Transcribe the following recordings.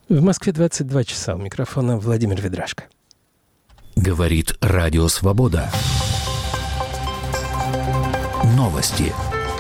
В Москве 22 часа. У микрофона Владимир Ведрашко. Говорит Радио Свобода. Новости.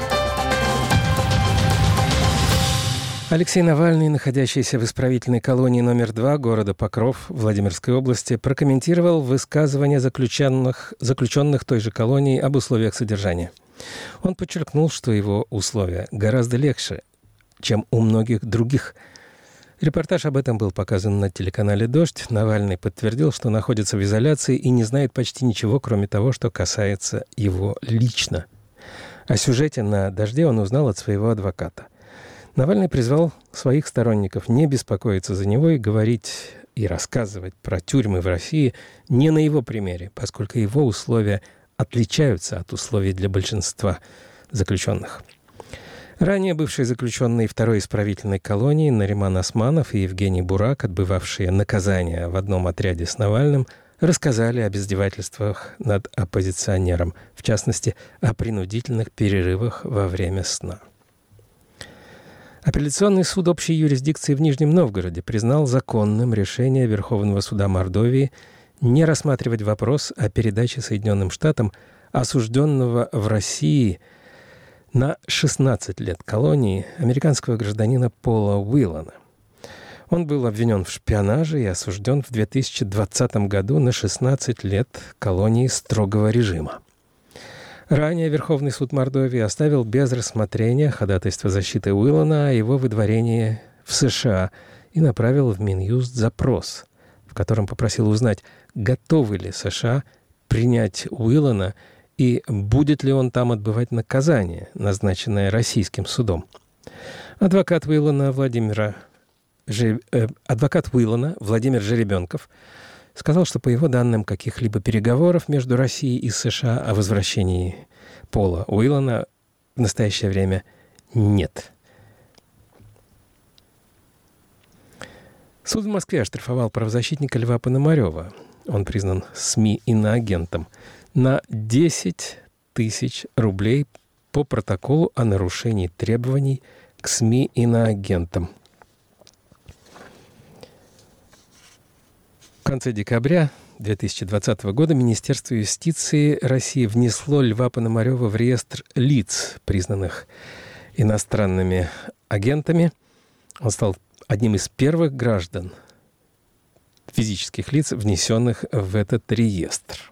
Алексей Навальный, находящийся в исправительной колонии номер 2 города Покров Владимирской области, прокомментировал высказывания заключенных той же колонии об условиях содержания. Он подчеркнул, что его условия гораздо легче, чем у многих других. Репортаж об этом был показан на телеканале «Дождь». Навальный подтвердил, что находится в изоляции и не знает почти ничего, кроме того, что касается его лично. О сюжете на «Дожде» он узнал от своего адвоката. Навальный призвал своих сторонников не беспокоиться за него и говорить и рассказывать про тюрьмы в России не на его примере, поскольку его условия отличаются от условий для большинства заключенных. Ранее бывшие заключенные второй исправительной колонии Нариман Османов и Евгений Бурак, отбывавшие наказание в одном отряде с Навальным, рассказали об издевательствах над оппозиционером, в частности, о принудительных перерывах во время сна. Апелляционный суд общей юрисдикции в Нижнем Новгороде признал законным решение Верховного суда Мордовии не рассматривать вопрос о передаче Соединенным Штатам осужденного в России на 16 лет колонии американского гражданина Пола Уиллана. Он был обвинен в шпионаже и осужден в 2020 году на 16 лет колонии строгого режима. Ранее Верховный суд Мордовии оставил без рассмотрения ходатайство защиты Уиллана о его выдворении в США и направил в Минюст запрос, в котором попросил узнать, готовы ли США принять Уиллана и будет ли он там отбывать наказание, назначенное российским судом. Адвокат Уиллана Владимир Жеребенков сказал, что по его данным каких-либо переговоров между Россией и США о возвращении Пола Уиллана в настоящее время нет. Суд в Москве оштрафовал правозащитника Льва Пономарева. Он признан СМИ иноагентом на 10 тысяч рублей по протоколу о нарушении требований к СМИ иноагентам. В конце декабря 2020 года Министерство юстиции России внесло Льва Пономарева в реестр лиц, признанных иностранными агентами. Он стал одним из первых граждан, физических лиц, внесенных в этот реестр.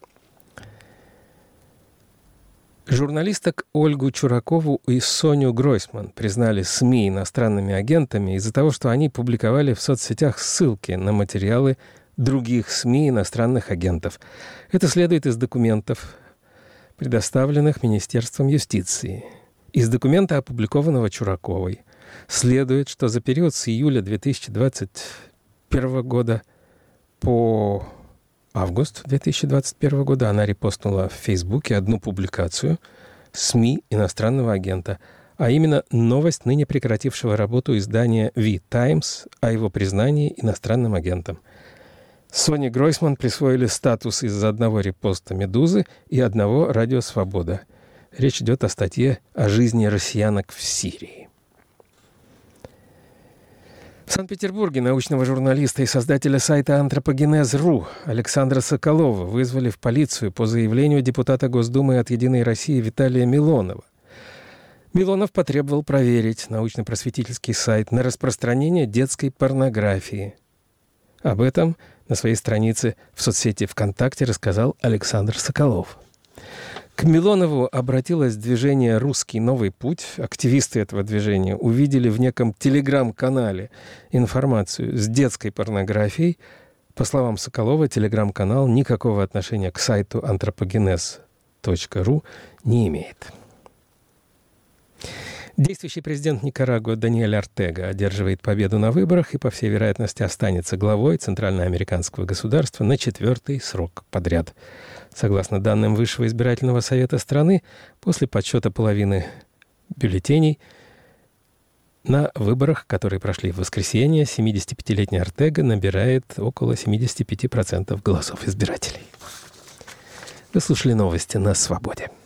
Журналисток Ольгу Чуракову и Соню Гройсман признали СМИ иностранными агентами из-за того, что они публиковали в соцсетях ссылки на материалы других СМИ иностранных агентов. Это следует из документов, предоставленных Министерством юстиции. Из документа, опубликованного Чураковой, следует, что за период с июля 2021 года по август 2021 года она репостнула в Фейсбуке одну публикацию СМИ иностранного агента, а именно новость ныне прекратившего работу издания «Ви-Таймс» о его признании иностранным агентом. Соне Гройсман присвоили статус из-за одного репоста «Медузы» и одного «Радио Свобода». Речь идет о статье о жизни россиянок в Сирии. В Санкт-Петербурге научного журналиста и создателя сайта «Антропогенез.ру» Александра Соколова вызвали в полицию по заявлению депутата Госдумы от «Единой России» Виталия Милонова. Милонов потребовал проверить научно-просветительский сайт на распространение детской порнографии. Об этом на своей странице в соцсети ВКонтакте рассказал Александр Соколов. К Милонову обратилось движение «Русский новый путь». Активисты этого движения увидели в неком телеграм-канале информацию с детской порнографией. По словам Соколова, телеграм-канал никакого отношения к сайту антропогенез.ру не имеет. Действующий президент Никарагуа Даниэль Ортега одерживает победу на выборах и, по всей вероятности, останется главой центральноамериканского государства на 4-й срок подряд. Согласно данным Высшего избирательного совета страны, после подсчета половины бюллетеней на выборах, которые прошли в воскресенье, 75-летний Ортега набирает около 75% голосов избирателей. Вы слушали новости на «Свободе».